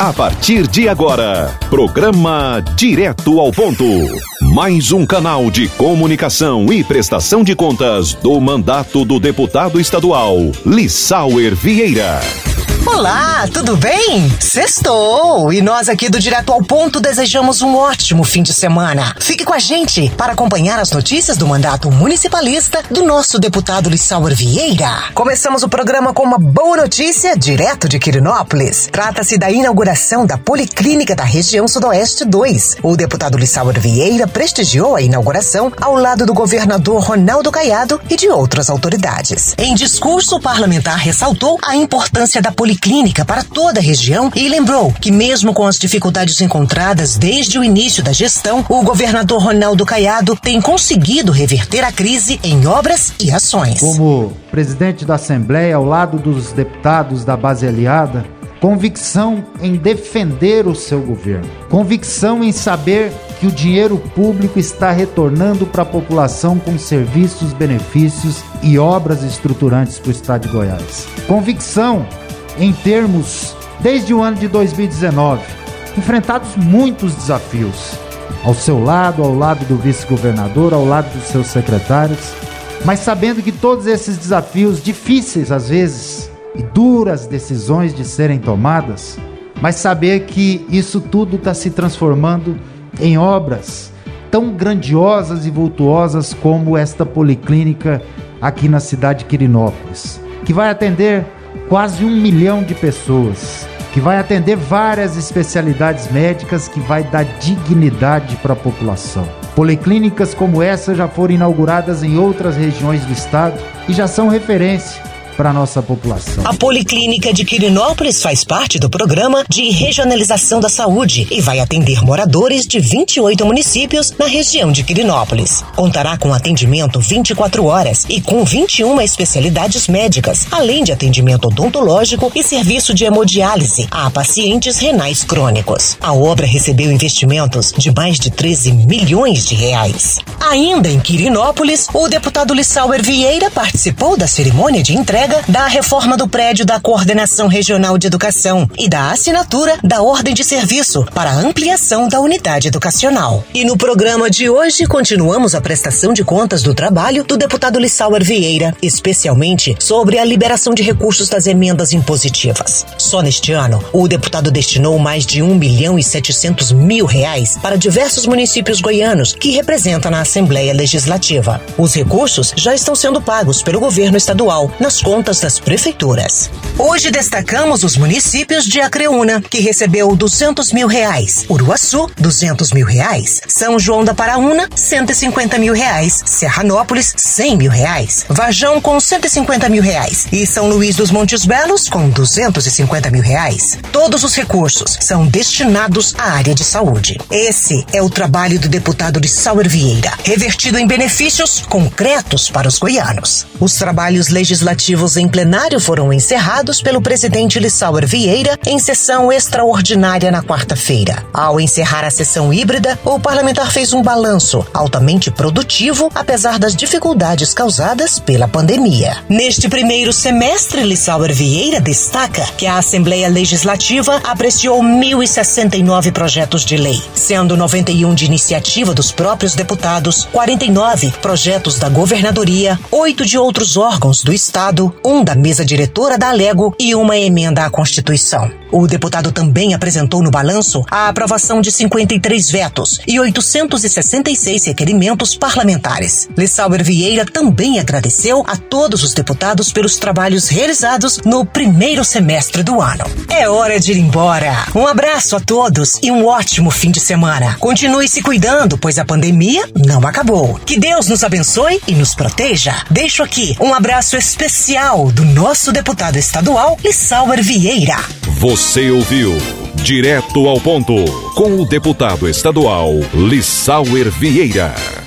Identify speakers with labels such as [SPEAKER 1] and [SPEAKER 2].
[SPEAKER 1] A partir de agora, programa Direto ao Ponto. Mais um canal de comunicação e prestação de contas do mandato do deputado estadual Lissauer Vieira.
[SPEAKER 2] Olá, tudo bem? Sextou! E nós aqui do Direto ao Ponto desejamos um ótimo fim de semana. Fique com a gente para acompanhar as notícias do mandato municipalista do nosso deputado Lissauer Vieira. Começamos o programa com uma boa notícia direto de Quirinópolis. Trata-se da inauguração da Policlínica da Região Sudoeste 2. O deputado Lissauer Vieira prestigiou a inauguração ao lado do governador Ronaldo Caiado e de outras autoridades. Em discurso, o parlamentar ressaltou a importância da Policlínica para toda a região e lembrou que mesmo com as dificuldades encontradas desde o início da gestão, o governador Ronaldo Caiado tem conseguido reverter a crise em obras e ações.
[SPEAKER 3] Como presidente da Assembleia, ao lado dos deputados da base aliada, convicção em defender o seu governo, convicção em saber que o dinheiro público está retornando para a população com serviços, benefícios e obras estruturantes para o estado de Goiás. Convicção em termos, desde o ano de 2019, enfrentados muitos desafios, ao seu lado, ao lado do vice-governador, ao lado dos seus secretários, mas sabendo que todos esses desafios difíceis às vezes e duras decisões de serem tomadas, mas saber que isso tudo está se transformando em obras tão grandiosas e vultuosas como esta policlínica aqui na cidade de Quirinópolis, que vai atender quase 1 milhão de pessoas, que vai atender várias especialidades médicas, que vai dar dignidade para a população. Policlínicas como essa já foram inauguradas em outras regiões do estado e já são referência para a nossa população.
[SPEAKER 2] A Policlínica de Quirinópolis faz parte do programa de regionalização da saúde e vai atender moradores de 28 municípios na região de Quirinópolis. Contará com atendimento 24 horas e com 21 especialidades médicas, além de atendimento odontológico e serviço de hemodiálise a pacientes renais crônicos. A obra recebeu investimentos de mais de 13 milhões de reais. Ainda em Quirinópolis, o deputado Lissauer Vieira participou da cerimônia de entrega da reforma do prédio da Coordenação Regional de Educação e da assinatura da ordem de serviço para a ampliação da unidade educacional. E no programa de hoje continuamos a prestação de contas do trabalho do deputado Lissauer Vieira, especialmente sobre a liberação de recursos das emendas impositivas. Só neste ano, o deputado destinou mais de R$1.700.000 para diversos municípios goianos que representa na Assembleia Legislativa. Os recursos já estão sendo pagos pelo governo estadual nas contas das prefeituras. Hoje destacamos os municípios de Acreúna, que recebeu R$200 mil, Uruaçu, R$200 mil, São João da Paraúna, R$150 mil, Serranópolis, R$100 mil, Varjão com R$150 mil e São Luís dos Montes Belos com R$250 mil. Todos os recursos são destinados à área de saúde. Esse é o trabalho do deputado Lissauer Vieira, revertido em benefícios concretos para os goianos. Os trabalhos legislativos em plenário foram encerrados pelo presidente Lissauer Vieira em sessão extraordinária na quarta-feira. Ao encerrar a sessão híbrida, o parlamentar fez um balanço altamente produtivo, apesar das dificuldades causadas pela pandemia. Neste primeiro semestre, Lissauer Vieira destaca que a Assembleia Legislativa apreciou 1.069 projetos de lei, sendo 91 de iniciativa dos próprios deputados, 49 projetos da governadoria, 8 de outros órgãos do Estado, um da mesa diretora da Alego e uma emenda à Constituição. O deputado também apresentou no balanço a aprovação de 53 vetos e 866 requerimentos parlamentares. Lissauer Vieira também agradeceu a todos os deputados pelos trabalhos realizados no primeiro semestre do ano. É hora de ir embora. Um abraço a todos e um ótimo fim de semana. Continue se cuidando, pois a pandemia não acabou. Que Deus nos abençoe e nos proteja. Deixo aqui um abraço especial do nosso deputado estadual, Lissauer Vieira.
[SPEAKER 1] Você ouviu Direto ao Ponto, com o deputado estadual Lissauer Vieira.